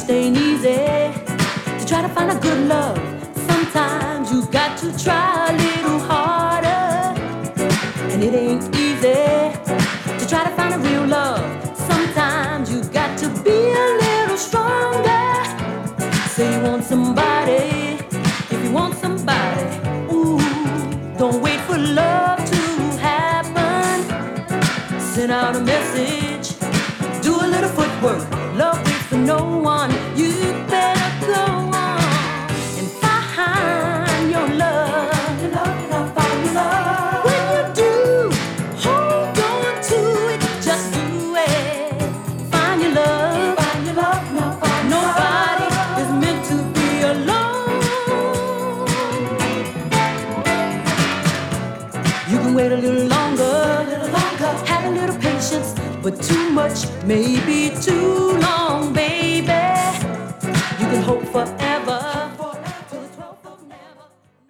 It ain't easy to try to find a good love. Sometimes you got to try a little harder. And it ain't easy to try to find a real love. Sometimes you got to be a little stronger. Say you want somebody, if you want somebody, ooh, don't wait for love to happen. Send out a message, do a little footwork. Love waits for no one. You better go on and find your love. Your love, your love, find your love. When you do, hold on to it. Just do it. Find your love. Find your love. Now find nobody is meant to be alone. You can wait a little longer, have a little patience, but too much may be too long.